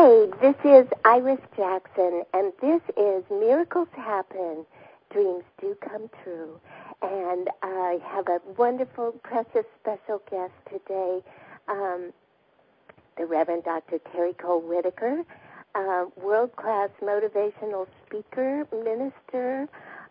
Hi, this is Iris Jackson, and this is Miracles Happen, Dreams Do Come True. And I have a wonderful, precious, special guest today, the Reverend Dr. Terry Cole Whitaker, world-class motivational speaker, minister.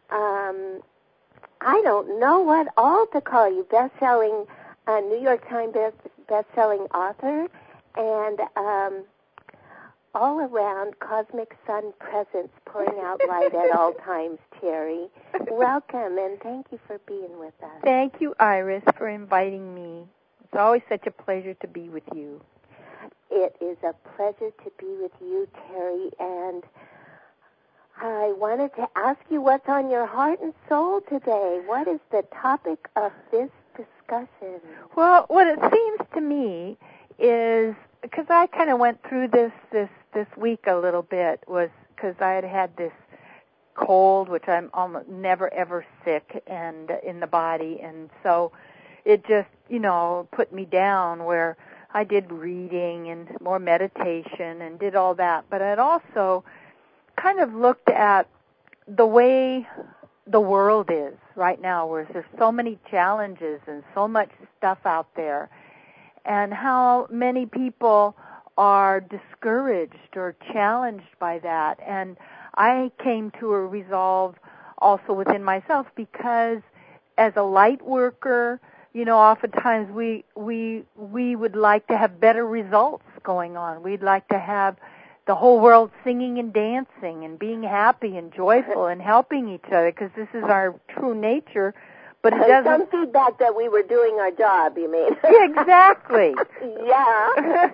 I don't know what all to call you, best-selling, New York Times best-selling author, and all-around cosmic sun presence pouring out light at all times, Terry. Welcome, and thank you for being with us. Thank you, Iris, for inviting me. It's always such a pleasure to be with you. It is a pleasure to be with you, Terry, and I wanted to ask you what's on your heart and soul today. What is the topic of this discussion? Well, what it seems to me is, because I kind of went through this week a little bit, was because I had this cold, which I'm almost never ever sick and in the body, and so it just, put me down, where I did reading and more meditation and did all that, but I'd also kind of looked at the way the world is right now, where there's so many challenges and so much stuff out there, and how many people are discouraged or challenged by that. And I came to a resolve also within myself, because as a light worker, oftentimes we would like to have better results going on. We'd like to have the whole world singing and dancing and being happy and joyful and helping each other, because this is our true nature. But it doesn't. Some feedback that we were doing our job, you mean? Yeah, exactly. Yeah.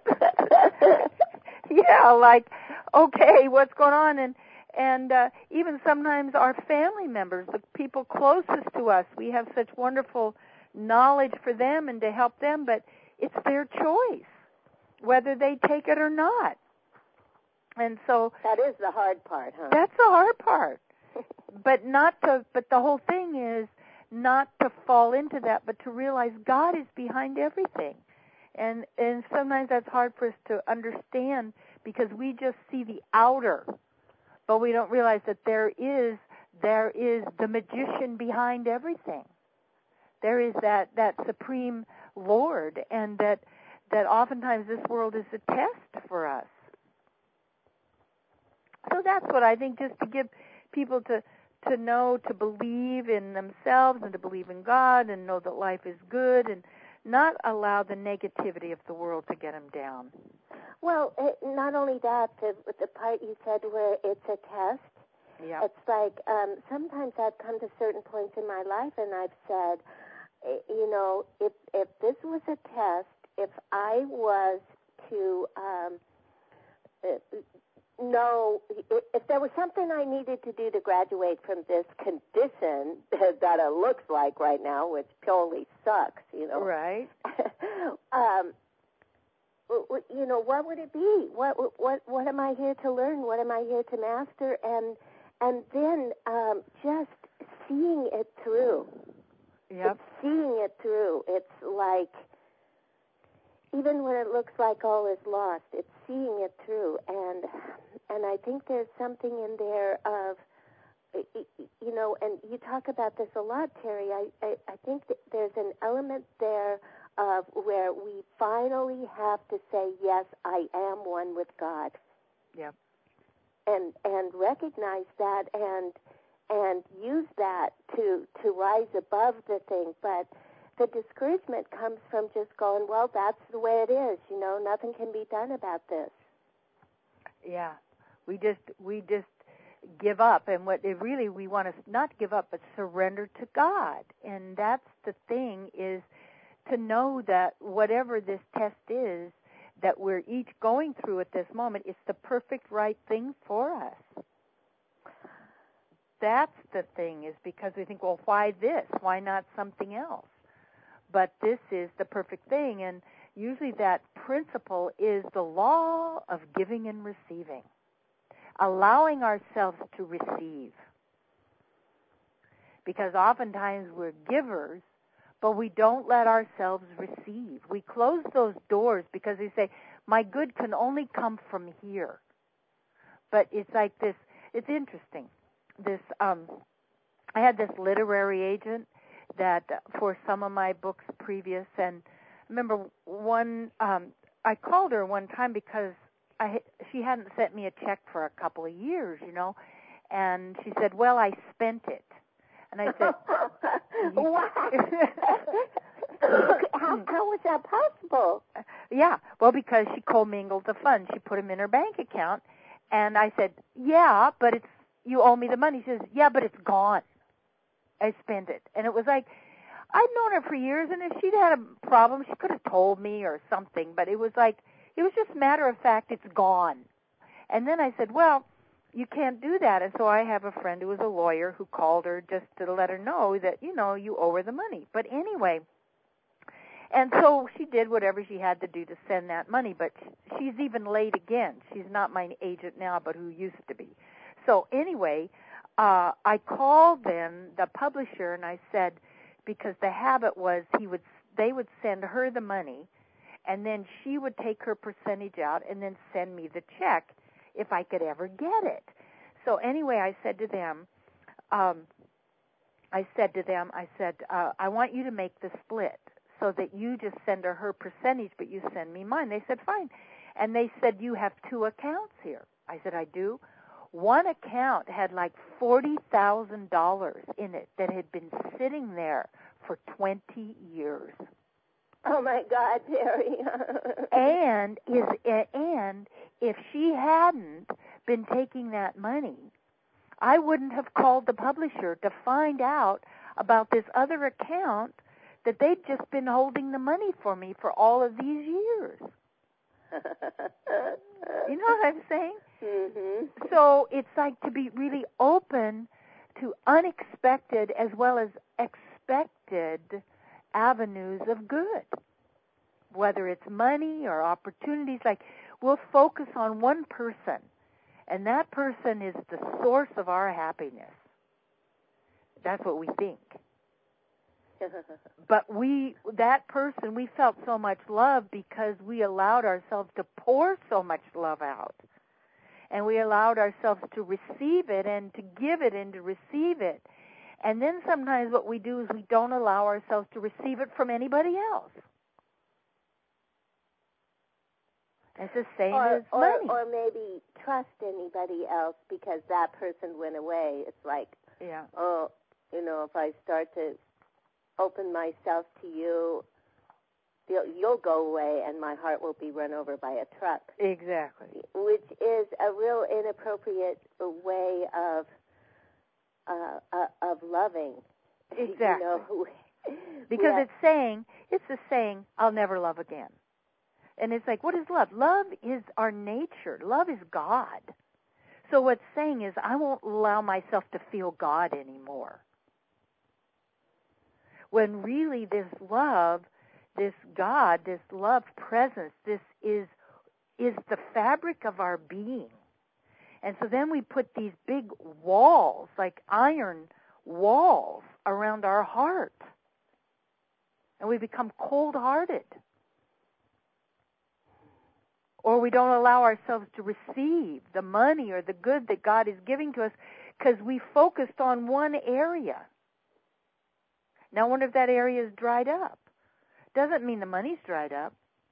Yeah, like, okay, what's going on? And even sometimes our family members, the people closest to us, we have such wonderful knowledge for them and to help them, but it's their choice whether they take it or not. And so that is the hard part, huh? That's the hard part. But the whole thing is not to fall into that, but to realize God is behind everything. And sometimes that's hard for us to understand, because we just see the outer, but we don't realize that there is the magician behind everything. There is that supreme Lord, and that oftentimes this world is a test for us. So that's what I think, just to give people to know, to believe in themselves and to believe in God and know that life is good, and not allow the negativity of the world to get them down. Well, not only that, the part you said where it's a test, yeah. It's like sometimes I've come to certain points in my life and I've said, if this was a test, if I was to know, if there was something I needed to do to graduate from this condition that it looks like right now, which purely sucks, Right. What would it be? What am I here to learn? What am I here to master? And then just seeing it through. Yep. It's seeing it through. It's like, even when it looks like all is lost, it's seeing it through. And I think there's something in there of, and you talk about this a lot, Terry. I think that there's an element there of where we finally have to say, yes, I am one with God. Yep. And recognize that and use that to rise above the thing. But the discouragement comes from just going, well, that's the way it is. Nothing can be done about this. Yeah. We just give up, and what it really, we want to not give up, but surrender to God. And that's the thing, is to know that whatever this test is that we're each going through at this moment, it's the perfect right thing for us. That's the thing, is because we think, well, why this? Why not something else? But this is the perfect thing, and usually that principle is the law of giving and receiving. Allowing ourselves to receive. Because oftentimes we're givers, but we don't let ourselves receive. We close those doors because we say, my good can only come from here. But it's like this, it's interesting. This, I had this literary agent that for some of my books previous, and I remember I called her one time because she hadn't sent me a check for a couple of years, and she said, well, I spent it. And I said, wow. How was that possible? Yeah, well, because she commingled the funds. She put them in her bank account. And I said, yeah, but you owe me the money. She says, yeah, but it's gone. I spent it. And it was like, I'd known her for years, and if she'd had a problem, she could have told me or something. But it was just matter of fact, it's gone. And then I said, well, you can't do that. And so I have a friend who was a lawyer who called her just to let her know that, you owe her the money. But anyway, and so she did whatever she had to do to send that money, but she's even late again. She's not my agent now, but who used to be. So anyway, I called then the publisher, and I said, because the habit was they would send her the money, and then she would take her percentage out and then send me the check if I could ever get it. So anyway, I said to them, I want you to make the split so that you just send her percentage, but you send me mine. They said, fine. And they said, you have two accounts here. I said, I do. One account had like $40,000 in it that had been sitting there for 20 years. Oh my God, Terry! and if she hadn't been taking that money, I wouldn't have called the publisher to find out about this other account that they'd just been holding the money for me for all of these years. You know what I'm saying? Mm-hmm. So it's like to be really open to unexpected as well as expected avenues of good, whether it's money or opportunities. Like, we'll focus on one person, and that person is the source of our happiness. That's what we think. But that person, we felt so much love because we allowed ourselves to pour so much love out. And we allowed ourselves to receive it and to give it and to receive it. And then sometimes what we do is we don't allow ourselves to receive it from anybody else. It's the same as money. Or maybe trust anybody else because that person went away. It's like, yeah. Oh, if I start to open myself to you, you'll go away and my heart will be run over by a truck. Exactly. Which is a real inappropriate way of loving. Exactly. Because it's the saying, I'll never love again. And it's like, what is love? Love is our nature. Love is God. So what's saying is, I won't allow myself to feel God anymore. When really this love, this God, this love presence, this is the fabric of our being. And so then we put these big walls, like iron walls, around our heart. And we become cold-hearted. Or we don't allow ourselves to receive the money or the good that God is giving to us because we focused on one area. Now I wonder if that area is dried up. Doesn't mean the money's dried up.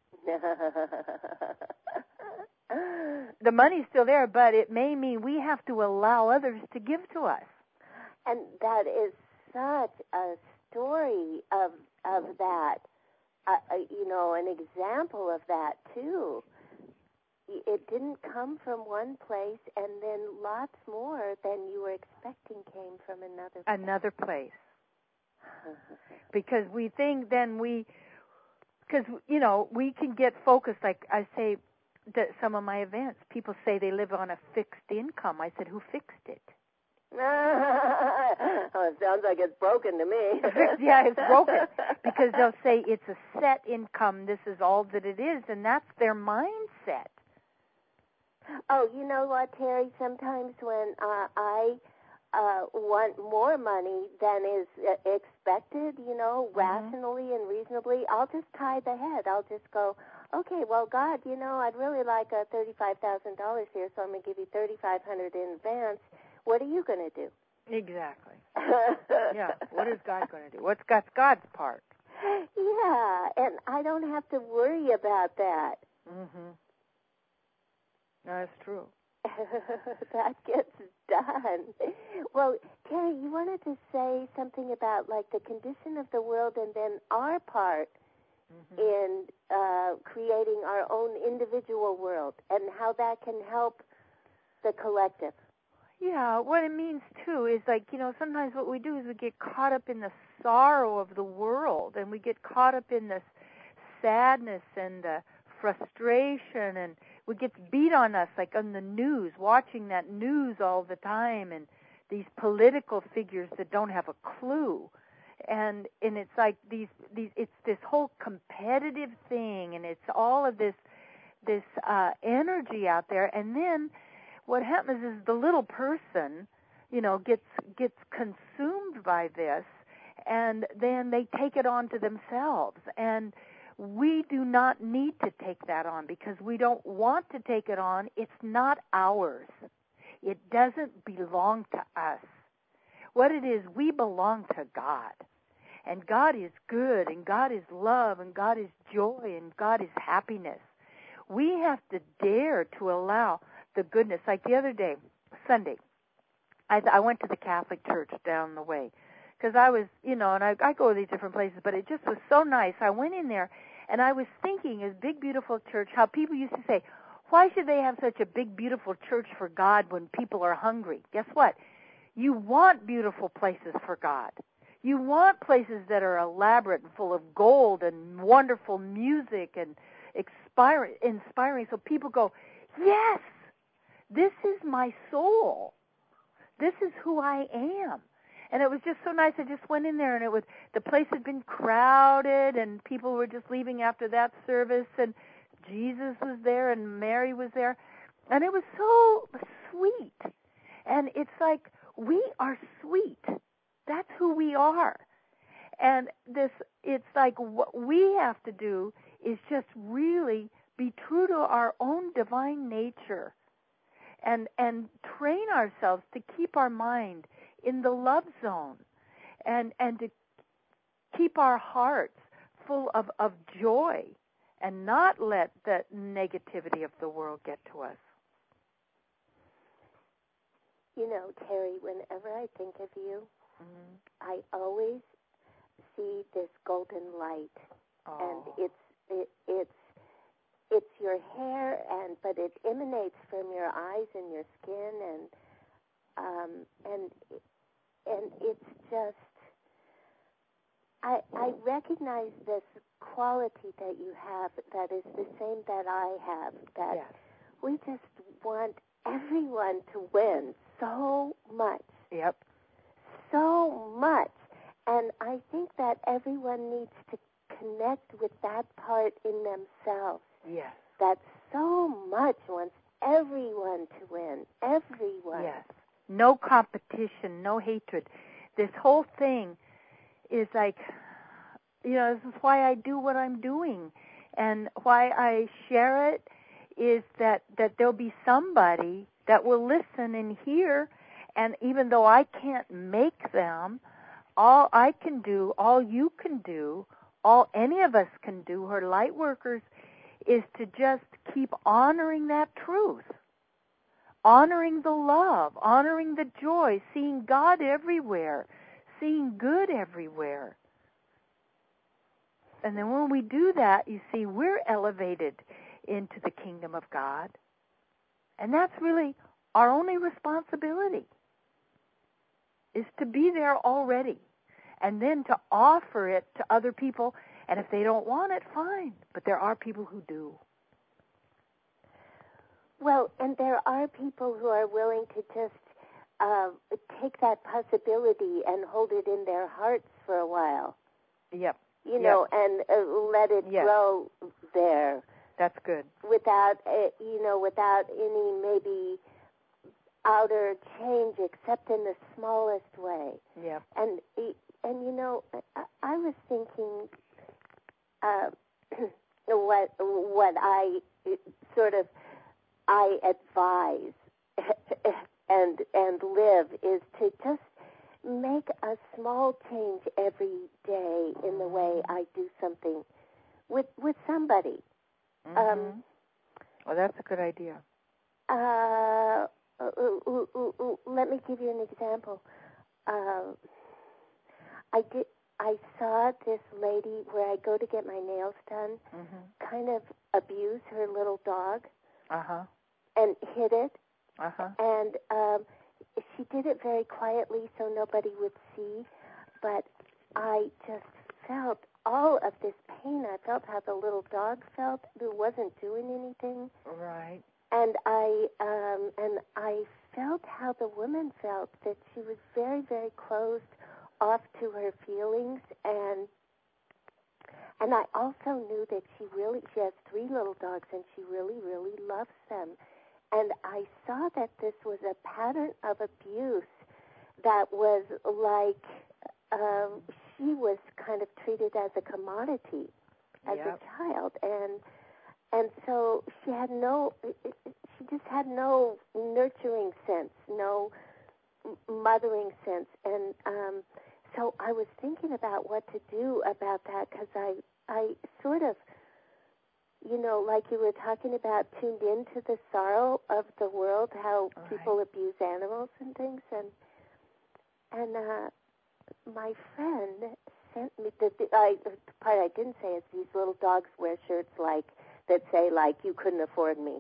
The money's still there, but it may mean we have to allow others to give to us. And that is such a story of that, an example of that too. It didn't come from one place, and then lots more than you were expecting came from another place. Because we think then because, we can get focused. Like I say that some of my events, people say they live on a fixed income. I said, who fixed it? Oh, it sounds like it's broken to me. Yeah, it's broken. Because they'll say it's a set income, this is all that it is, and that's their mindset. Oh, you know what, Terry? Sometimes when I want more money than is expected, rationally and reasonably, I'll just tie the head. I'll just go, okay, well, God, I'd really like $35,000 here, so I'm going to give you $3,500 in advance. What are you going to do? Exactly. Yeah. What is God going to do? What's God's part? Yeah, and I don't have to worry about that. Mm-hmm. That's true. That gets done. Well, Terry, you wanted to say something about like the condition of the world and then our part in creating our own individual world and how that can help the collective. Yeah, what it means, too, is like, sometimes what we do is we get caught up in the sorrow of the world, and we get caught up in this sadness and the frustration, and what gets beat on us, like on the news, watching that news all the time, and these political figures that don't have a clue. And it's like it's this whole competitive thing, and it's all of this energy out there, and then what happens is the little person, gets consumed by this, and then they take it on to themselves. And we do not need to take that on because we don't want to take it on. It's not ours. It doesn't belong to us. What it is, we belong to God. And God is good, and God is love, and God is joy, and God is happiness. We have to dare to allow the goodness. Like the other day, Sunday, I went to the Catholic Church down the way because I was, and I go to these different places, but it just was so nice. I went in there, and I was thinking, this big, beautiful church, how people used to say, why should they have such a big, beautiful church for God when people are hungry? Guess what? You want beautiful places for God. You want places that are elaborate and full of gold and wonderful music and inspiring, so people go, yes, this is my soul. This is who I am. And it was just so nice. I just went in there, and the place had been crowded, and people were just leaving after that service, and Jesus was there, and Mary was there, and it was so sweet. And it's like, we are sweet. That's who we are. And it's like what we have to do is just really be true to our own divine nature and train ourselves to keep our mind in the love zone and to keep our hearts full of joy and not let the negativity of the world get to us. Terry, whenever I think of you, I always see this golden light, and it's your hair, but it emanates from your eyes and your skin, and it's just I recognize this quality that you have that is the same that I have. That yes. We just want everyone to win so much. Yep. So much. And I think that everyone needs to connect with that part in themselves. Yes. That so much wants everyone to win. Everyone. Yes. No competition, no hatred. This whole thing is like, this is why I do what I'm doing. And why I share it is that there'll be somebody that will listen and hear. And even though I can't make them, all I can do, all you can do, all any of us can do, her light workers, is to just keep honoring that truth, honoring the love, honoring the joy, seeing God everywhere, seeing good everywhere. And then when we do that, you see, we're elevated into the kingdom of God. And that's really our only responsibility, is to be there already, and then to offer it to other people. And if they don't want it, fine. But there are people who do. Well, and there are people who are willing to just take that possibility and hold it in their hearts for a while. Yep. And let it grow there. That's good. Without any maybe outer change, except in the smallest way. Yeah. And I was thinking what I sort of I advise and live is to just make a small change every day in the way I do something with somebody. Mm-hmm. Well, that's a good idea. Let me give you an example. I saw this lady where I go to get my nails done kind of abuse her little dog and hit it. And she did it very quietly so nobody would see, but I just felt all of this pain. I felt how the little dog felt who wasn't doing anything. Right. And I felt how the woman felt, that she was very, very closed off to her feelings, and I also knew that she has 3 little dogs, and she really, really loves them. And I saw that this was a pattern of abuse that was like she was kind of treated as a commodity as a child, and so she just had no nurturing sense, no mothering sense, and so I was thinking about what to do about that, because I sort of, like you were talking about, tuned into the sorrow of the world, how people abuse animals and things, and my friend sent me the part I didn't say is these little dogs wear shirts that say you couldn't afford me,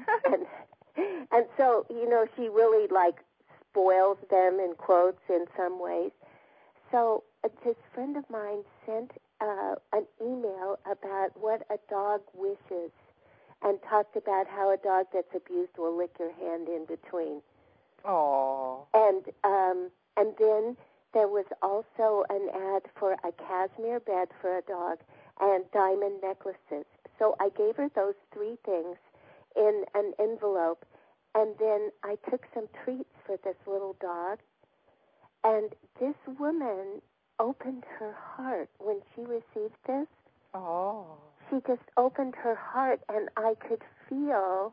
and so she really spoils them in quotes in some ways. So this friend of mine sent an email about what a dog wishes, and talked about how a dog that's abused will lick your hand in between. Oh. And then there was also an ad for a cashmere bed for a dog and diamond necklaces. So I gave her those 3 things in an envelope, and then I took some treats for this little dog. And this woman opened her heart when she received this. Oh. She just opened her heart, and I could feel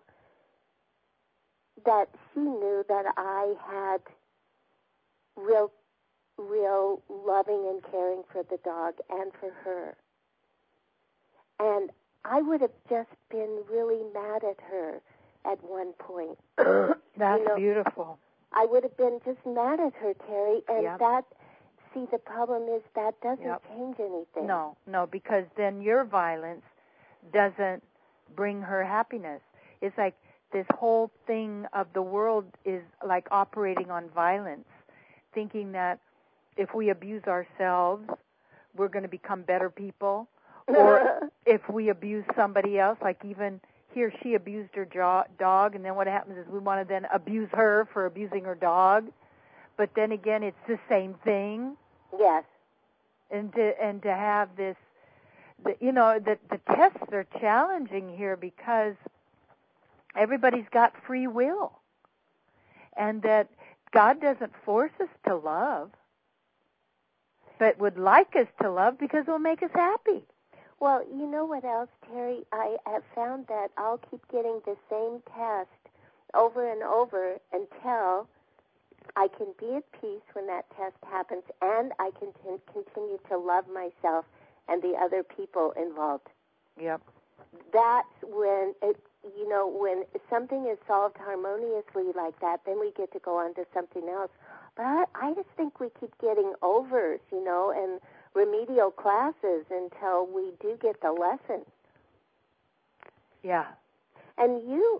that she knew that I had real loving and caring for the dog and for her. And I would have just been really mad at her at one point. That's beautiful. I would have been just mad at her, Terry, and the problem is that doesn't change anything. No, because then your violence doesn't bring her happiness. It's like this whole thing of the world is like operating on violence, thinking that if we abuse ourselves, we're going to become better people, or if we abuse somebody else, like even here, she abused her dog, and then what happens is we want to then abuse her for abusing her dog. But then again, it's the same thing. Yes. And to have this, the tests are challenging here because everybody's got free will, and that God doesn't force us to love, but would like us to love because it will make us happy. Well, you know what else, Terry? I have found that I'll keep getting the same test over and over until I can be at peace when that test happens, and I can continue to love myself and the other people involved. Yep. That's when, when something is solved harmoniously like that, then we get to go on to something else. But I just think we keep getting overs, and remedial classes until we do get the lesson. Yeah. And you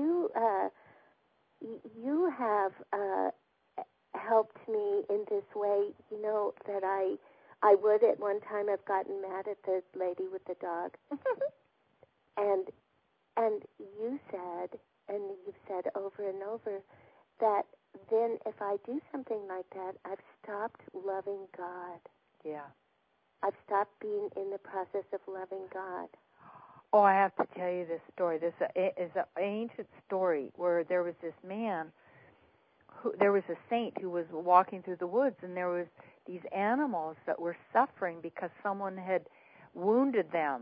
have helped me in this way, that I would at one time have gotten mad at the lady with the dog. and you said, and you've said over and over, that then if I do something like that, I've stopped loving God. Yeah. I've stopped being in the process of loving God. Oh, I have to tell you this story. This is an ancient story where there was this man, there was a saint who was walking through the woods, and there was these animals that were suffering because someone had wounded them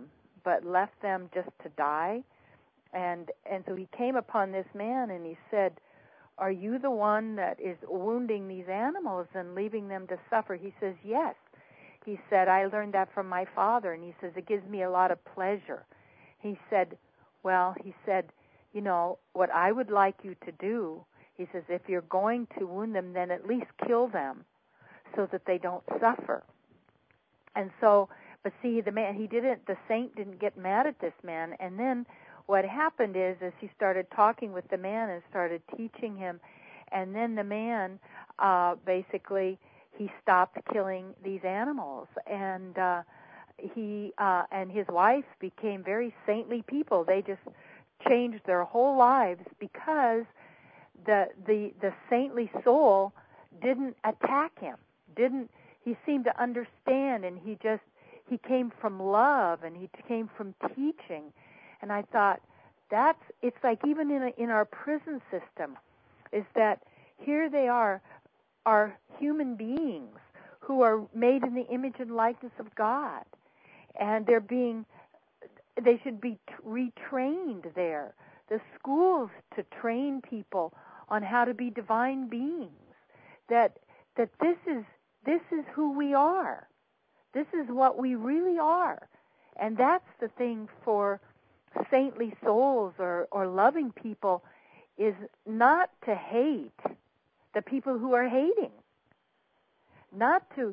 but left them just to die. And so he came upon this man and he said, "Are you the one that is wounding these animals and leaving them to suffer?" He says, "Yes." He said, "I learned that from my father." And he says, "It gives me a lot of pleasure." He said, "You know, what I would like you to do," he says, "if you're going to wound them, then at least kill them so that they don't suffer." And so, but see, the saint didn't get mad at this man. And then what happened is he started talking with the man and started teaching him. And then the man, basically, he stopped killing these animals. And he and his wife became very saintly people. They just changed their whole lives because the saintly soul didn't attack him. He seemed to understand, and he came from love, and he came from teaching. And I thought, it's like even in our prison system, is that here they are human beings who are made in the image and likeness of God, and they should be retrained there. The schools to train people on how to be divine beings. That this is who we are. This is what we really are. And that's the thing for saintly souls or loving people, is not to hate the people who are hating, not to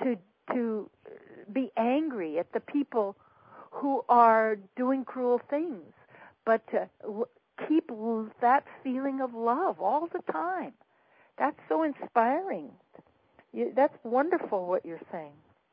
be angry at the people who are doing cruel things, but to keep that feeling of love all the time. That's so inspiring. That's wonderful what you're saying.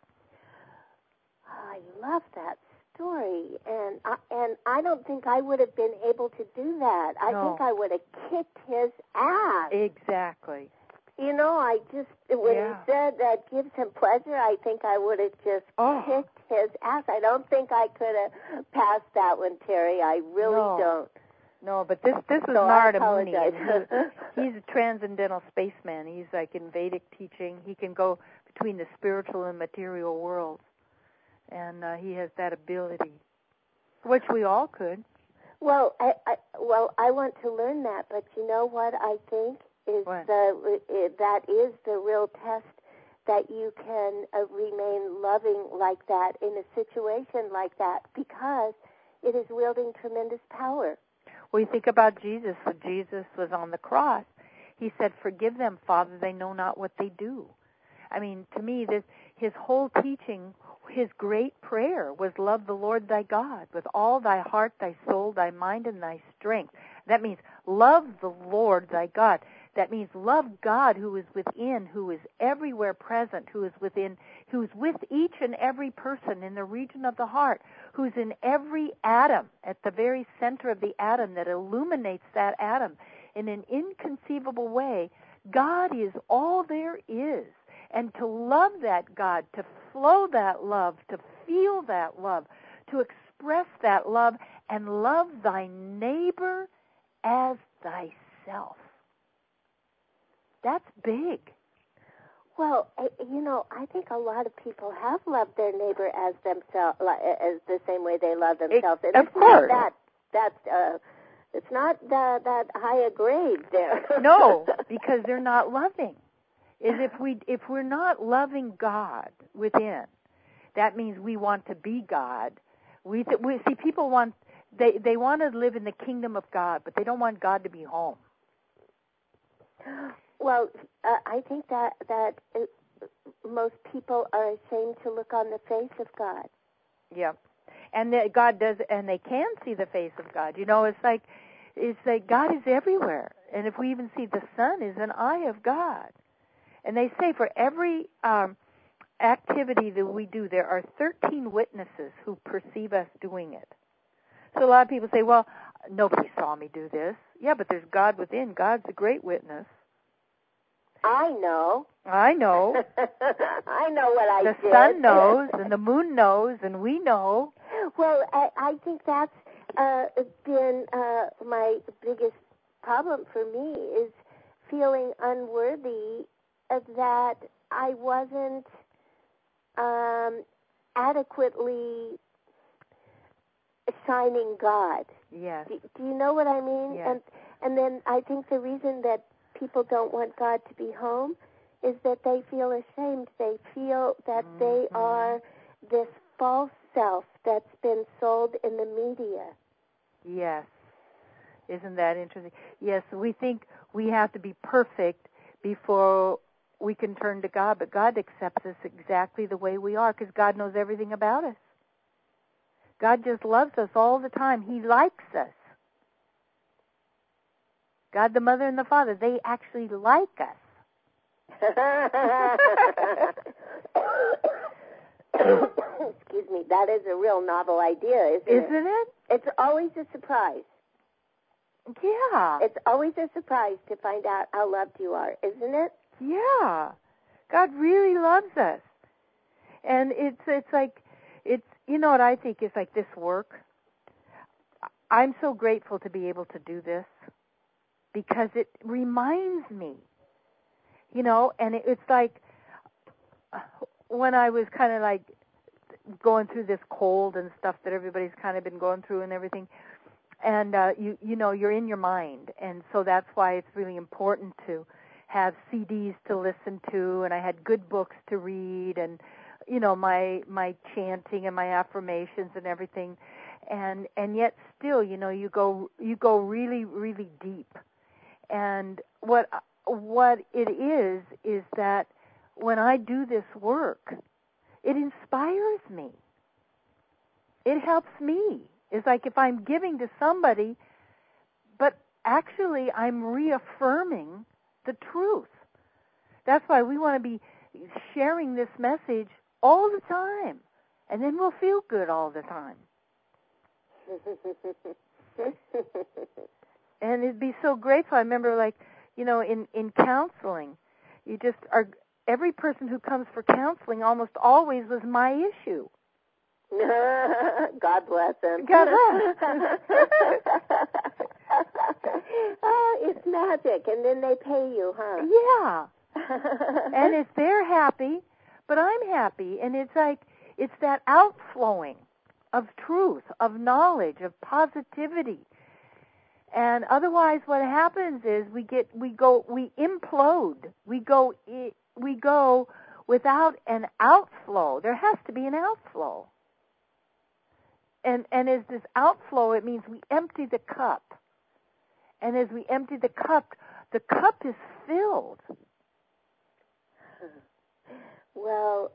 I love that story, and I don't think I would have been able to do that. I think I would have kicked his ass. Exactly. You know, when he said that gives him pleasure, I think I would have just kicked his ass. I don't think I could have passed that one, Terry. I really don't. No, but this is Narada Muni. He's a transcendental spaceman. He's like in Vedic teaching. He can go between the spiritual and material worlds, and he has that ability, which we all could. Well, I want to learn that, but you know what I think is that is the real test, that you can remain loving like that in a situation like that, because it is wielding tremendous power. Well, you think about Jesus. When Jesus was on the cross, he said, "Forgive them, Father, they know not what they do." I mean, to me, his whole teaching, his great prayer was, "Love the Lord thy God with all thy heart, thy soul, thy mind, and thy strength." That means love the Lord thy God. That means love God, who is within, who is everywhere present, who is within, who's with each and every person in the region of the heart, who's in every atom, at the very center of the atom that illuminates that atom in an inconceivable way. God is all there is. And to love that God, to flow that love, to feel that love, to express that love, and love thy neighbor as thyself. That's big. Well, you know, I think a lot of people have loved their neighbor as themselves, as the same way they love themselves. And of course. It's not that high a grade there. No, because they're not loving. If we're not loving God within, that means we want to be God. We see people they want to live in the kingdom of God, but they don't want God to be home. Well, I think that most people are ashamed to look on the face of God. Yeah, and God does, and they can see the face of God. You know, it's like God is everywhere, and if we even see the sun is an eye of God. And they say for every activity that we do, there are 13 witnesses who perceive us doing it. So a lot of people say, "Well, nobody saw me do this." Yeah, but there's God within. God's a great witness. I know. I know. I know what I did. The sun knows, and the moon knows, and we know. Well, I think that's been my biggest problem for me, is feeling unworthy, that I wasn't adequately shining God. Yes. Do you know what I mean? Yes. And then I think the reason that people don't want God to be home is that they feel ashamed. They feel that they are this false self that's been sold in the media. Yes. Isn't that interesting? Yes, we think we have to be perfect before we can turn to God, but God accepts us exactly the way we are because God knows everything about us. God just loves us all the time. He likes us. God the Mother and the Father, they actually like us. Excuse me, that is a real novel idea, isn't it? It's always a surprise. Yeah. It's always a surprise to find out how loved you are, isn't it? Yeah. God really loves us. And it's like, you know what I think is like this work? I'm so grateful to be able to do this because it reminds me, you know, and it's like when I was kind of like going through this cold and stuff that everybody's kind of been going through and everything, and you know, you're in your mind, and so that's why it's really important to have CDs to listen to, and I had good books to read, and you know, my chanting and my affirmations and everything, and yet still, you know, you go really, really deep. And what it is that when I do this work, it inspires me. It helps me. It's like if I'm giving to somebody, but actually I'm reaffirming the truth. That's why we want to be sharing this message all the time, and then we'll feel good all the time. And it'd be so grateful. I remember, like, you know, in counseling, you just are, every person who comes for counseling almost always was my issue. God bless them. God bless. Oh, it's magic, and then they pay you, huh? Yeah. And if they're happy, but I'm happy, and it's like, it's that outflowing of truth, of knowledge, of positivity. And otherwise what happens is we implode. We go without an outflow. There has to be an outflow. And as this outflow, it means we empty the cup. And as we empty the cup is filled. Well,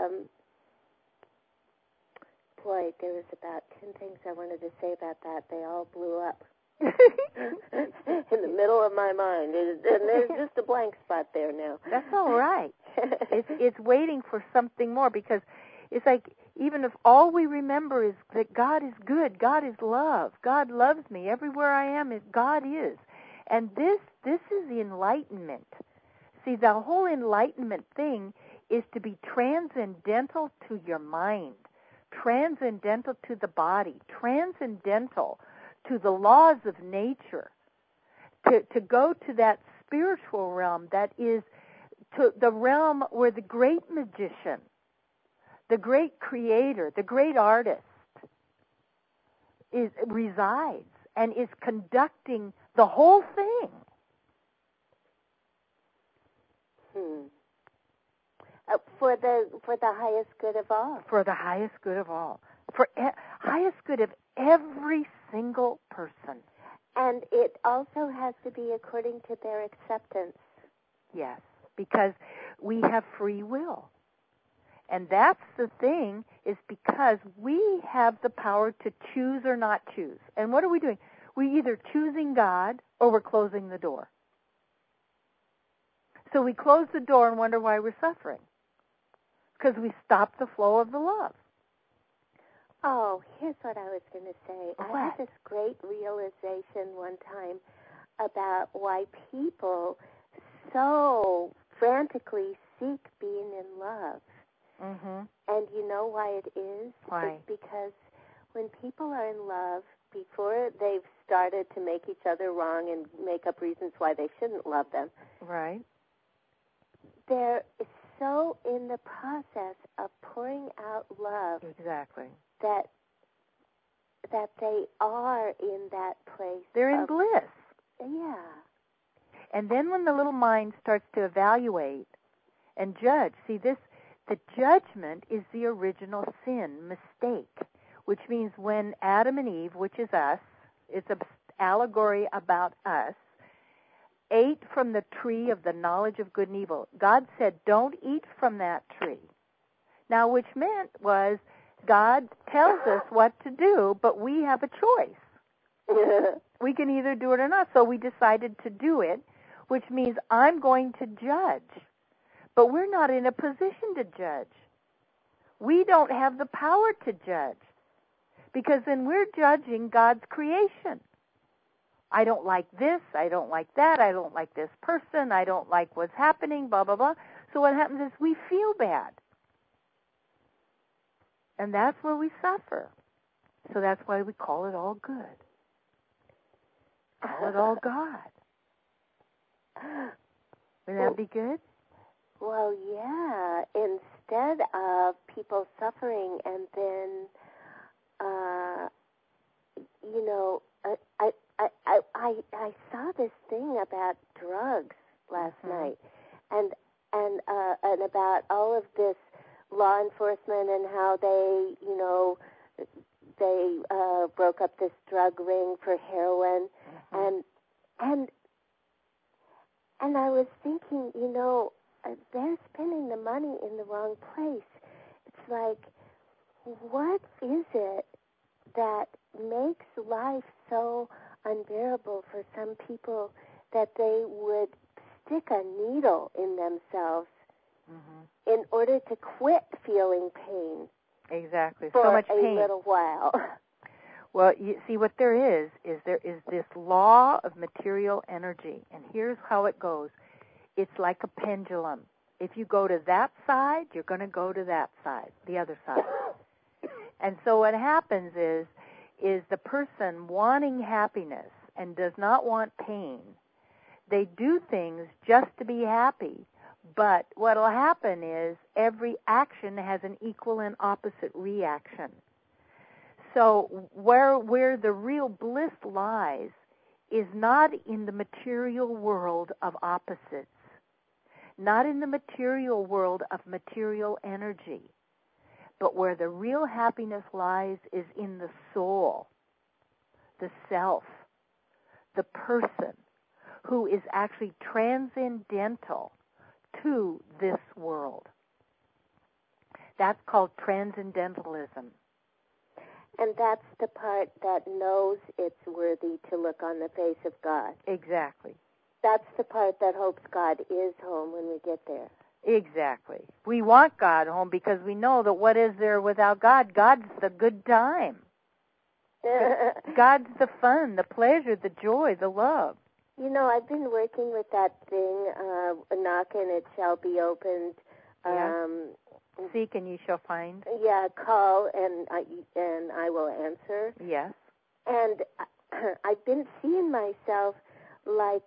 boy, there was about 10 things I wanted to say about that. They all blew up in the middle of my mind. And there's just a blank spot there now. That's all right. It's waiting for something more, because it's like, even if all we remember is that God is good, God is love, God loves me, everywhere I am, God is. And this is the enlightenment. See, the whole enlightenment thing is to be transcendental to your mind, transcendental to the body, transcendental to the laws of nature, to go to that spiritual realm that is to the realm where the great magician, the great creator, the great artist resides and is conducting the whole thing. For the highest good of all. For the highest good of all. For highest good of every single person. And it also has to be according to their acceptance. Yes, because we have free will. And that's the thing, is because we have the power to choose or not choose. And what are we doing? We're either choosing God or we're closing the door. So we close the door and wonder why we're suffering. Because we stop the flow of the love. Oh, here's what I was going to say. What? I had this great realization one time about why people so frantically seek being in love. Mm-hmm. And you know why it is? Why? It's because when people are in love, before they've started to make each other wrong and make up reasons why they shouldn't love them, right, they're so in the process of pouring out love exactly, that they are in that place. They're in bliss. Yeah. And then when the little mind starts to evaluate and judge, see this, the judgment is the original sin, mistake, which means when Adam and Eve, which is us, it's an allegory about us, ate from the tree of the knowledge of good and evil. God said, don't eat from that tree. Now, which meant was God tells us what to do, but we have a choice. We can either do it or not. So we decided to do it, which means I'm going to judge. But we're not in a position to judge. We don't have the power to judge, because then we're judging God's creation. I don't like this, I don't like that, I don't like this person, I don't like what's happening, blah, blah, blah. So what happens is we feel bad. And that's where we suffer. So that's why we call it all good. Call it all God. Wouldn't that be good? Well, yeah. Instead of people suffering and then, I saw this thing about drugs last night, and about all of this law enforcement and how they broke up this drug ring for heroin, and I was thinking, they're spending the money in the wrong place. It's like, what is it that makes life so unbearable for some people that they would stick a needle in themselves in order to quit feeling pain? Exactly. For so much pain. a little while. Well, you see, what there is this law of material energy, and here's how it goes. It's like a pendulum. If you go to that side, you're going to go to that side, the other side. And so what happens is the person wanting happiness and does not want pain, they do things just to be happy. But what will happen is every action has an equal and opposite reaction. So where the real bliss lies is not in the material world of opposites, not in the material world of material energy, but where the real happiness lies is in the soul, the self, the person who is actually transcendental to this world. That's called transcendentalism. And that's the part that knows it's worthy to look on the face of God. Exactly. That's the part that hopes God is home when we get there. Exactly. We want God home because we know that what is there without God? God's the good time. God's the fun, the pleasure, the joy, the love. I've been working with that thing, knock and it shall be opened. Seek and ye shall find. Yeah, call and I will answer. Yes. And I've been seeing myself like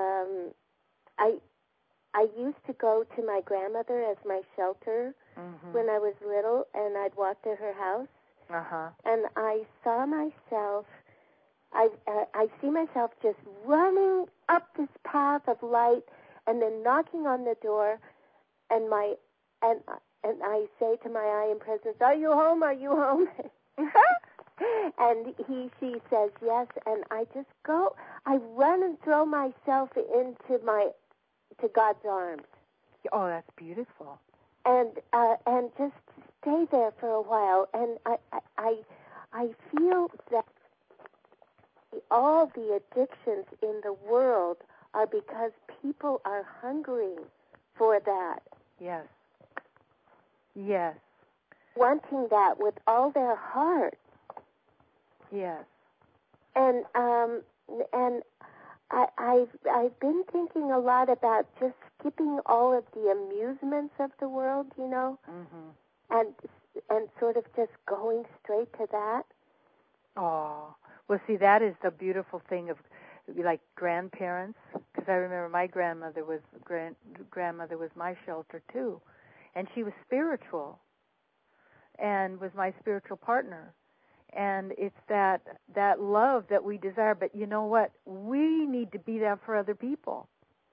I used to go to my grandmother as my shelter when I was little, and I'd walk to her house. And I saw myself. I see myself just running up this path of light, and then knocking on the door, and I say to my I am presence, "Are you home? Are you home?" And she says yes, and I just go. I run and throw myself to God's arms. Oh, that's beautiful. And just stay there for a while, and I feel that all the addictions in the world are because people are hungering for that. Yes. Yes. Wanting that with all their heart. Yes. And I've been thinking a lot about just skipping all of the amusements of the world, and sort of just going straight to that. Oh, well, see, that is the beautiful thing of like grandparents, because I remember my grandmother was my shelter too, and she was spiritual, and was my spiritual partner, and it's that love that we desire. But you know what? We need to be that for other people,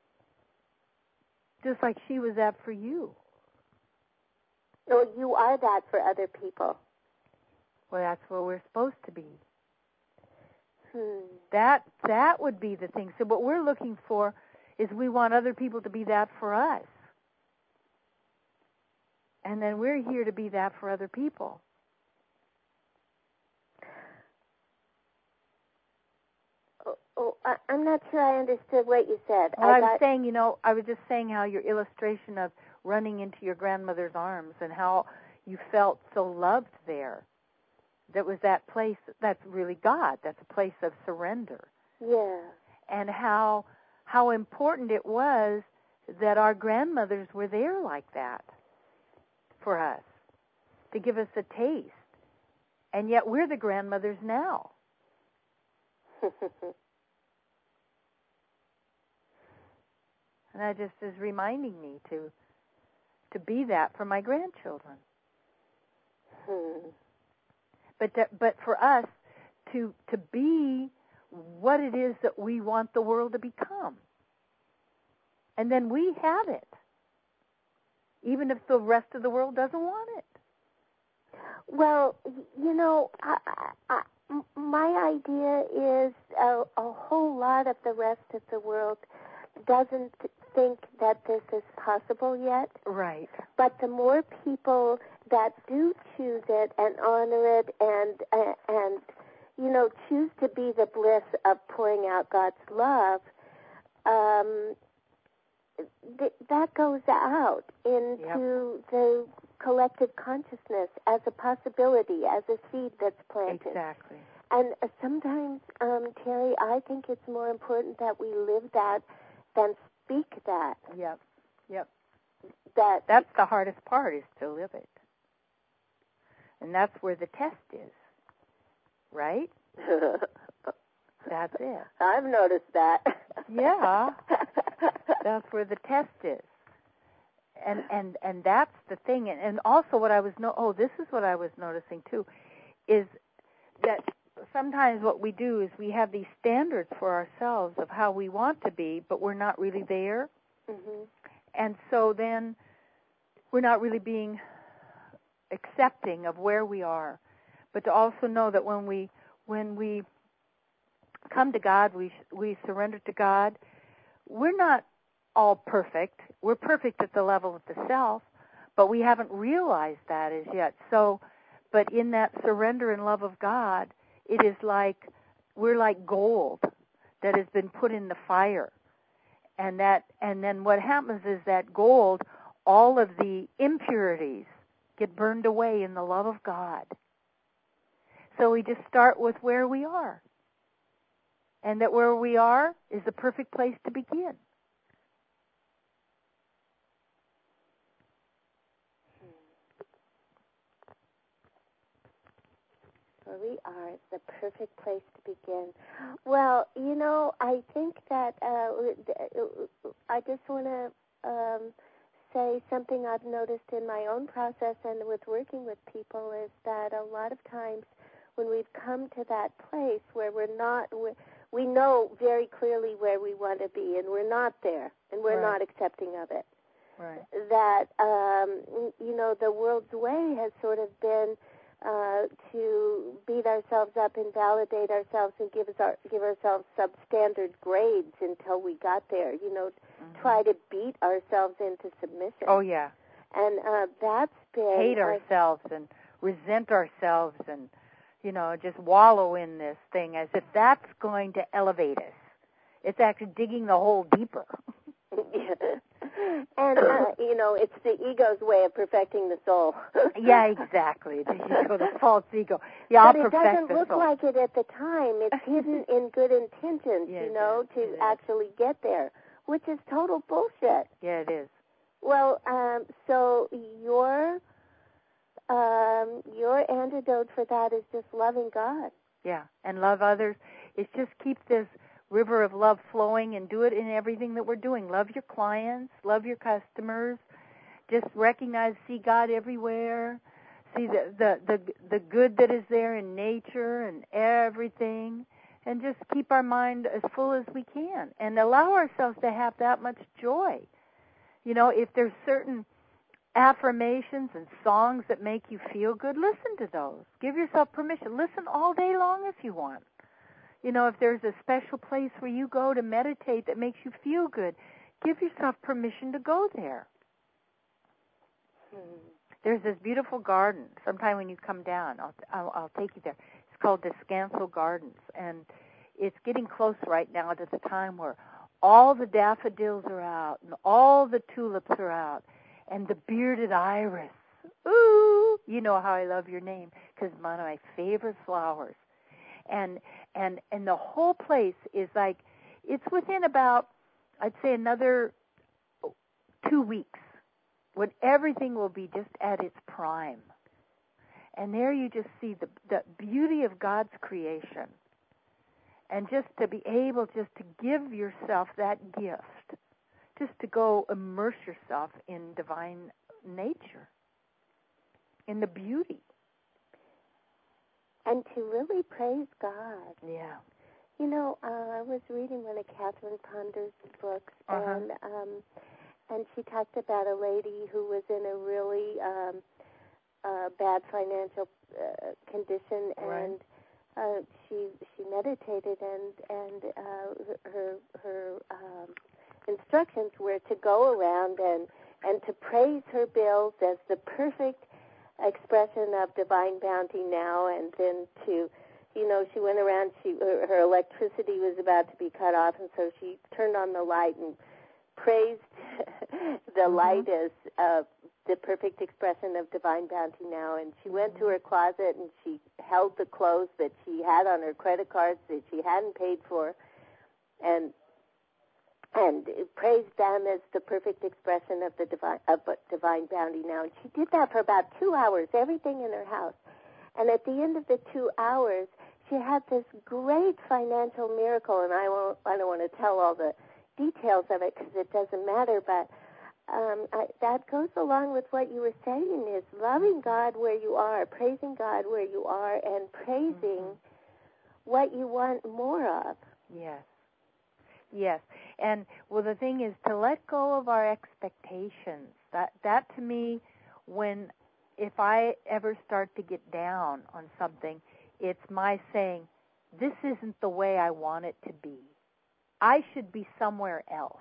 just like she was that for you. Well, you are that for other people. Well, that's what we're supposed to be. Hmm. That would be the thing. So what we're looking for is we want other people to be that for us. And then we're here to be that for other people. I'm not sure I understood what you said. Well, I was just saying how your illustration of running into your grandmother's arms and how you felt so loved there. That was that place, that's really God. That's a place of surrender. Yeah. And how important it was that our grandmothers were there like that for us, to give us a taste. And yet we're the grandmothers now. And that just is reminding me to be that for my grandchildren. But for us to be what it is that we want the world to become. And then we have it, even if the rest of the world doesn't want it. Well, my idea is a whole lot of the rest of the world doesn't think that this is possible yet. Right. But the more people that do choose it and honor it and choose to be the bliss of pouring out God's love, that goes out into the collective consciousness as a possibility, as a seed that's planted. Exactly. And sometimes, Terry, I think it's more important that we live that than speak that. Yep. That's the hardest part, is to live it. And that's where the test is, right? That's it. I've noticed that. Yeah. That's where the test is. And that's the thing. And also what I was this is what I was noticing too, is that sometimes what we do is we have these standards for ourselves of how we want to be, but we're not really there. Mm-hmm. And so then we're not really being accepting of where we are. But to also know that when we come to God, we surrender to God, we're not all perfect. We're perfect at the level of the self, but we haven't realized that as yet. So, but in that surrender and love of God, it is like we're like gold that has been put in the fire. And then what happens is that gold, all of the impurities get burned away in the love of God. So we just start with where we are. And that where we are is the perfect place to begin. Where we are is the perfect place to begin. Well, I think that I just want to say something I've noticed in my own process and with working with people is that a lot of times when we've come to that place where we know very clearly where we want to be and we're not there and we're not accepting of it. Right. That, the world's way has sort of been to beat ourselves up and validate ourselves and give ourselves substandard grades until we got there. Try to beat ourselves into submission. Oh yeah. And that's been hate ourselves and resent ourselves and just wallow in this thing as if that's going to elevate us. It's actually digging the hole deeper. And, it's the ego's way of perfecting the soul. Yeah, exactly. The ego, the false ego. Yeah, I'll perfect the soul. But it doesn't look like it at the time. It's hidden in good intentions, to actually get there, which is total bullshit. Yeah, it is. Well, so your antidote for that is just loving God. Yeah, and love others. It's just keep this river of love flowing and do it in everything that we're doing. Love your clients, love your customers. Just recognize, see God everywhere. see the good that is there in nature and everything, and just keep our mind as full as we can and allow ourselves to have that much joy. You know, if there's certain affirmations and songs that make you feel good, listen to those. Give yourself permission. Listen all day long if you want. You know, if there's a special place where you go to meditate that makes you feel good, give yourself permission to go there. There's this beautiful garden. Sometime when you come down, I'll take you there. It's called Descanso Gardens, and it's getting close right now to the time where all the daffodils are out and all the tulips are out and the bearded iris. Ooh, you know how I love your name because it's one of my favorite flowers. And the whole place is like, it's within about, I'd say, another 2 weeks when everything will be just at its prime. And there you just see the beauty of God's creation. And just to be able just to give yourself that gift, just to go immerse yourself in divine nature, in the beauty. And to really praise God. Yeah. You know, I was reading one of Catherine Ponder's books, and she talked about a lady who was in a really bad financial condition, and she meditated, and her instructions were to go around and to praise her bills as the perfect expression of divine bounty now, and then to, you know, she went around, her electricity was about to be cut off, and so she turned on the light and praised the light as the perfect expression of divine bounty now. And she went to her closet and she held the clothes that she had on her credit cards that she hadn't paid for, and praised them as the perfect expression of the divine bounty now. And she did that for about 2 hours, everything in her house. And at the end of the 2 hours, she had this great financial miracle, and I don't want to tell all the details of it because it doesn't matter, but that goes along with what you were saying, is loving God where you are, praising God where you are, and praising what you want more of. Yes. Yes. And, well, the thing is to let go of our expectations. That to me, if I ever start to get down on something, it's my saying, this isn't the way I want it to be. I should be somewhere else.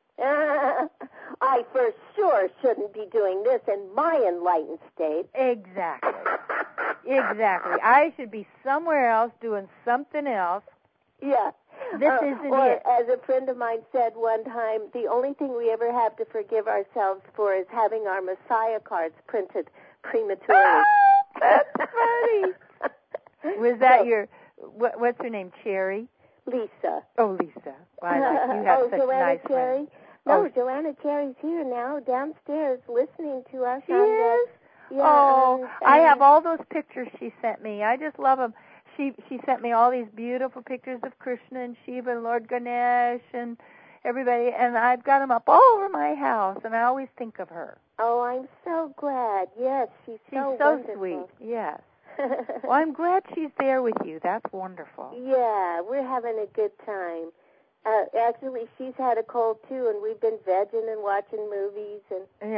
I for sure shouldn't be doing this in my enlightened state. Exactly. Exactly. I should be somewhere else doing something else. Yeah. This isn't or, it. as a friend of mine said one time, the only thing we ever have to forgive ourselves for is having our Messiah cards printed prematurely. That's funny. Was that what's her name, Cherry? Lisa. Oh, Lisa. Well, I like you have such Joanna nice Cherry? friends. No, Joanna Cherry's here now, downstairs, listening to us. She is? Yeah, I have all those pictures she sent me. I just love them. She sent me all these beautiful pictures of Krishna and Shiva and Lord Ganesh and everybody, and I've got them up all over my house, and I always think of her. Oh, I'm so glad. Yes, she's so wonderful. Sweet. Yes. Well, I'm glad she's there with you. That's wonderful. Yeah, we're having a good time. Actually, she's had a cold too, and we've been vegging and watching movies and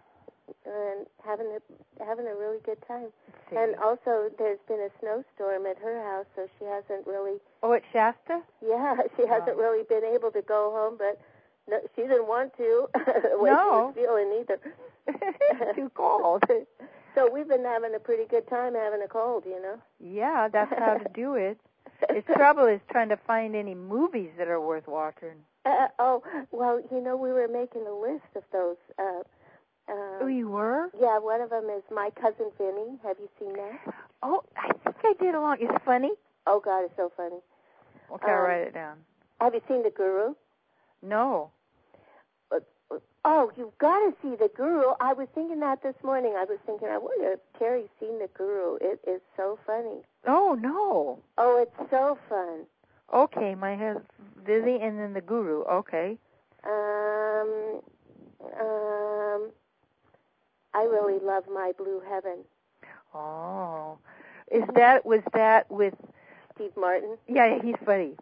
having a really good time. See. And also, there's been a snowstorm at her house, so she hasn't really. Oh, at Shasta? Yeah, she hasn't really been able to go home, but no, she didn't want to. The way she was feeling either. Too cold. So we've been having a pretty good time having a cold, you know. Yeah, that's how to do it. The trouble is trying to find any movies that are worth watching. Well, you know, we were making a list of those. Oh, you were? Yeah, one of them is My Cousin Vinny. Have you seen that? Oh, I think I did along. It's funny? Oh, God, it's so funny. Okay, I'll write it down. Have you seen The Guru? No. Oh, you've got to see The Guru. I was thinking that this morning. I was thinking, I wonder if Terry's seen The Guru. It is so funny. Oh, no. Oh, it's so fun. Okay, my husband, Vivi, and then The Guru. Okay. I really love My Blue Heaven. Oh. Was that with Steve Martin? Yeah, he's funny.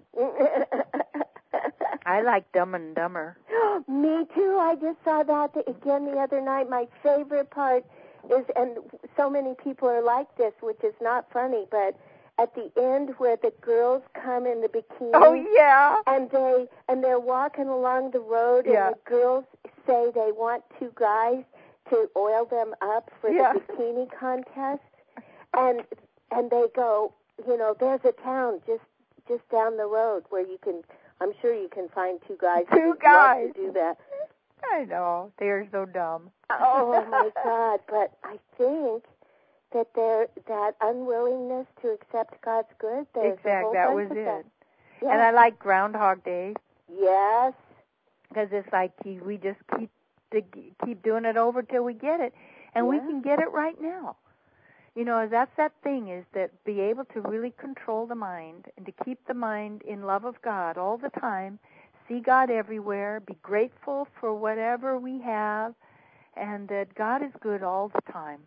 I like Dumb and Dumber. Me too. I just saw that again the other night. My favorite part is, and so many people are like this, which is not funny, but at the end where the girls come in the bikini. Oh yeah. And they're walking along the road, yeah. and the girls say they want two guys to oil them up for yeah. the bikini contest, and they go, there's a town just down the road where I'm sure you can find two guys who want to do that. I know. They're so dumb. Oh, my God. But I think that unwillingness to accept God's good, there's a whole that bunch was of it. that. Yeah. And I like Groundhog Day. Yes. Because it's like we just keep doing it over till we get it. And we can get it right now. That's that thing, is that be able to really control the mind and to keep the mind in love of God all the time, see God everywhere, be grateful for whatever we have, and that God is good all the time.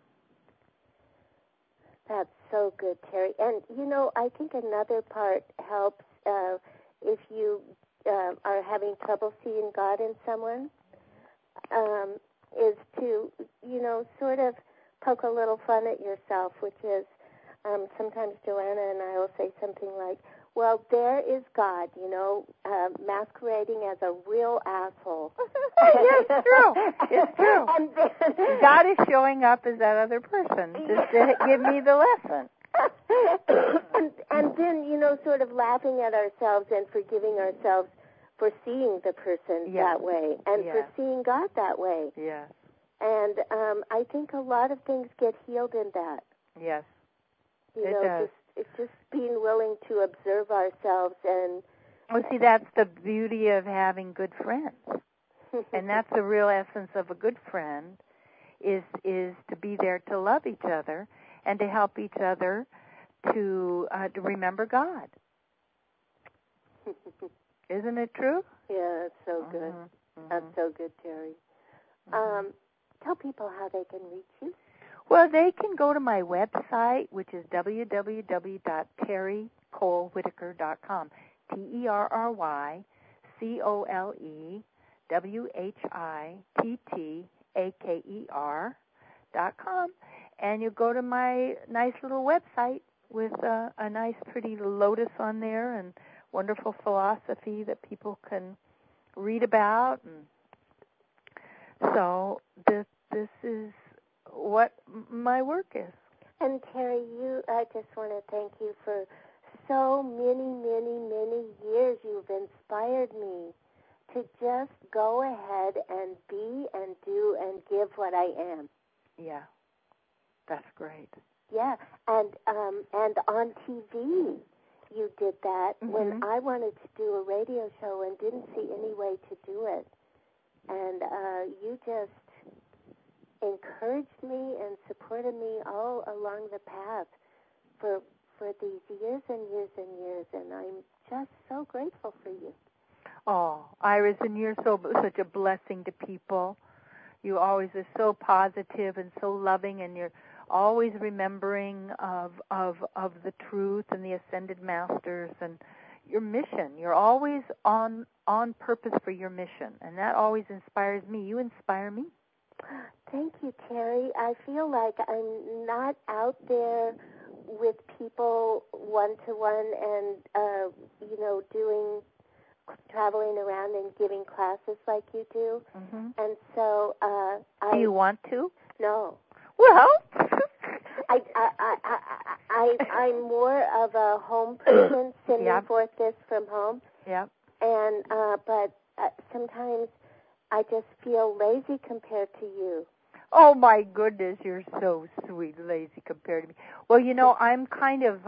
That's so good, Terry. And, I think another part helps if you are having trouble seeing God in someone, is to, sort of poke a little fun at yourself, which is sometimes Joanna and I will say something like, well, there is God, masquerading as a real asshole. Yes, it's true. It's true. And then, God is showing up as that other person just to give me the lesson. and then, sort of laughing at ourselves and forgiving ourselves for seeing the person that way and for seeing God that way. Yes. And I think a lot of things get healed in that. Yes, it does. Just being willing to observe ourselves and... Well, see, that's the beauty of having good friends. And that's the real essence of a good friend, is to be there to love each other and to help each other to remember God. Isn't it true? Yeah, that's so good. Mm-hmm. That's so good, Terry. Mm-hmm. Tell people how they can reach you. Well, they can go to my website, which is www.terrycolewhitaker.com. TerryColewhittaker.com. And you go to my nice little website with a nice, pretty lotus on there and wonderful philosophy that people can read about. And so this is what my work is. And Terry, I just want to thank you for so many, many, many years. You've inspired me to just go ahead and be and do and give what I am. Yeah, that's great. Yeah, and on TV you did that when I wanted to do a radio show and didn't see any way to do it. And you just encouraged me and supported me all along the path for these years and years and years, and I'm just so grateful for you. Oh, Iris, and you're such a blessing to people. You always are so positive and so loving, and you're always remembering of the truth and the ascended masters and your mission. You're always on purpose for your mission, and that always inspires me. You inspire me. Thank you, Terry. I feel like I'm not out there with people one-to-one and, traveling around and giving classes like you do. Mm-hmm. And so do you want to? No. Well, I'm more of a home person, sending forth this from home. Yep. And but sometimes I just feel lazy compared to you. Oh my goodness, you're so sweet, lazy compared to me. Well, I'm kind of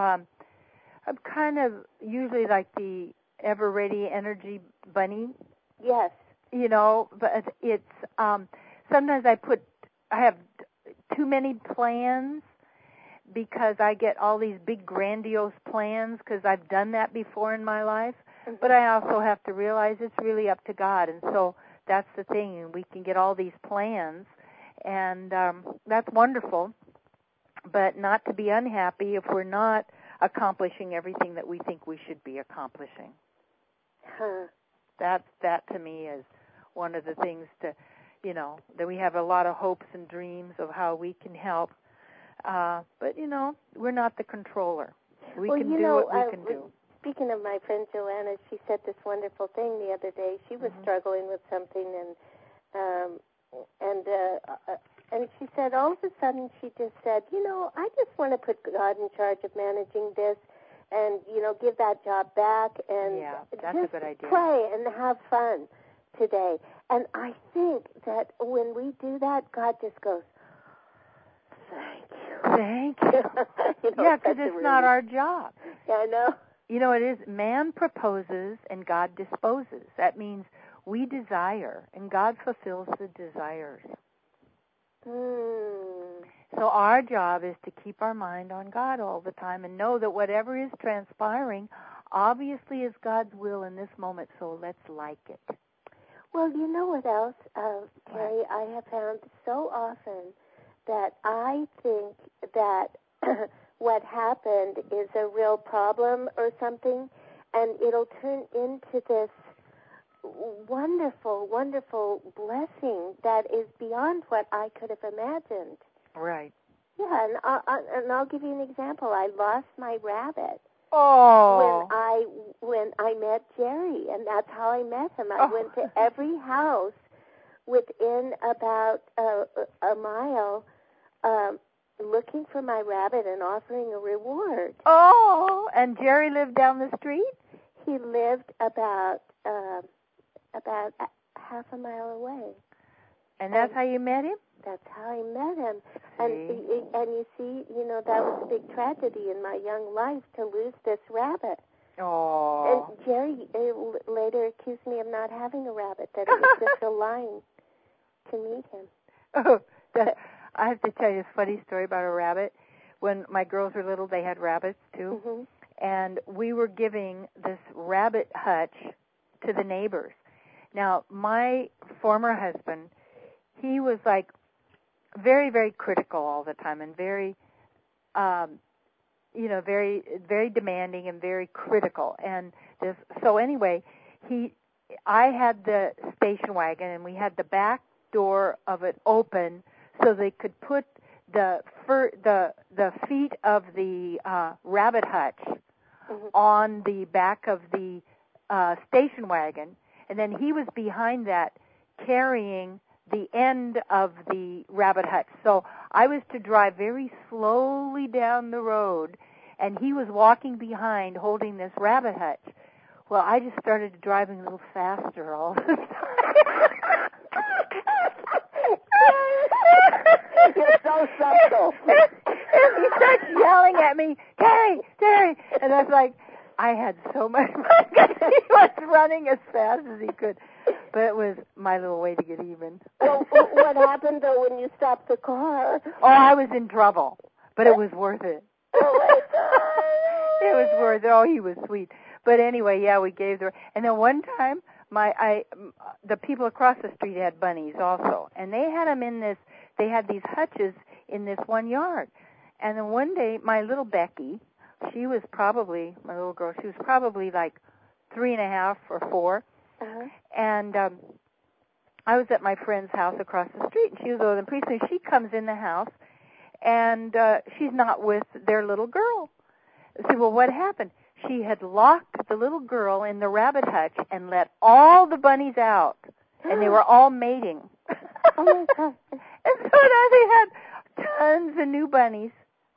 usually like the ever-ready energy bunny. Yes. But it's sometimes I have too many plans because I get all these big grandiose plans because I've done that before in my life. Mm-hmm. But I also have to realize it's really up to God, and so that's the thing. We can get all these plans, and that's wonderful. but not to be unhappy if we're not accomplishing everything that we think we should be accomplishing. That to me is one of the things that we have a lot of hopes and dreams of how we can help. But, we're not the controller. We can do what we can do. Speaking of my friend Joanna, she said this wonderful thing the other day. She was struggling with something, and she said all of a sudden she just said, I just want to put God in charge of managing this and, give that job back and that's a good idea. Play and have fun today. And I think that when we do that, God just goes, thank you. Because it's not our job. Yeah, I know. It is man proposes and God disposes. That means we desire and God fulfills the desires. So our job is to keep our mind on God all the time and know that whatever is transpiring obviously is God's will in this moment, so let's like it. Well, you know what else, Terry, I have found so often that I think that what happened is a real problem or something, and it'll turn into this wonderful, wonderful blessing that is beyond what I could have imagined. Right. Yeah, and I'll give you an example. I lost my rabbit. Oh. When I met Jerry, and that's how I met him. I went to every house within about a mile, looking for my rabbit and offering a reward. Oh, and Jerry lived down the street? He lived about half a mile away. And that's how you met him? That's how I met him. And you see, that was a big tragedy in my young life to lose this rabbit. Oh. And Jerry later accused me of not having a rabbit, that it was just a line to meet him. Oh, I have to tell you a funny story about a rabbit. When my girls were little, they had rabbits, too. Mm-hmm. And we were giving this rabbit hutch to the neighbors. Now, my former husband, he was like very, very critical all the time and very, very, very demanding and very critical. And so anyway, I had the station wagon and we had the back door of it open so they could put the feet of the rabbit hutch on the back of the station wagon, and then he was behind that carrying the end of the rabbit hutch. So I was to drive very slowly down the road, and he was walking behind holding this rabbit hutch. Well, I just started driving a little faster all the time. You're so subtle. He starts yelling at me, Terry, and I was like, I had so much fun because he was running as fast as he could. But it was my little way to get even. Well, what happened, though, when you stopped the car? Oh, I was in trouble, but it was worth it. Oh, my God. It was worth it. Oh, he was sweet. But anyway, yeah, we gave and then one time, the people across the street had bunnies also, and they had them they had these hutches in this one yard. And then one day, my little Becky, she was probably like 3.5 or 4. Uh-huh. And I was at my friend's house across the street, and she was older than pretty soon she comes in the house, and she's not with their little girl. I said, well, what happened? She had locked the little girl in the rabbit hutch and let all the bunnies out, and they were all mating. Oh, my God. And so now they had tons of new bunnies.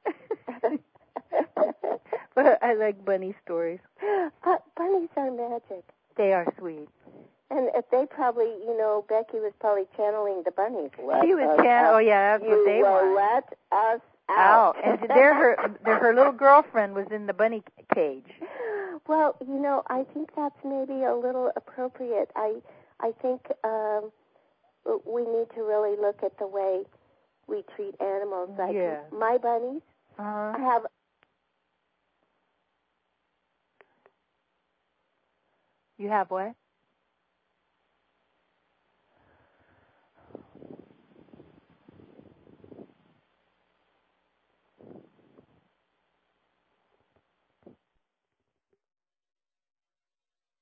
But I like bunny stories. Bunnies are magic. They are sweet. And they probably, Becky was probably channeling the bunnies. She was channeling. Oh yeah, that's what they want. You will let us out. And her little girlfriend was in the bunny cage. Well, I think that's maybe a little appropriate. I think we need to really look at the way we treat animals. Like my bunnies, I have. You have what?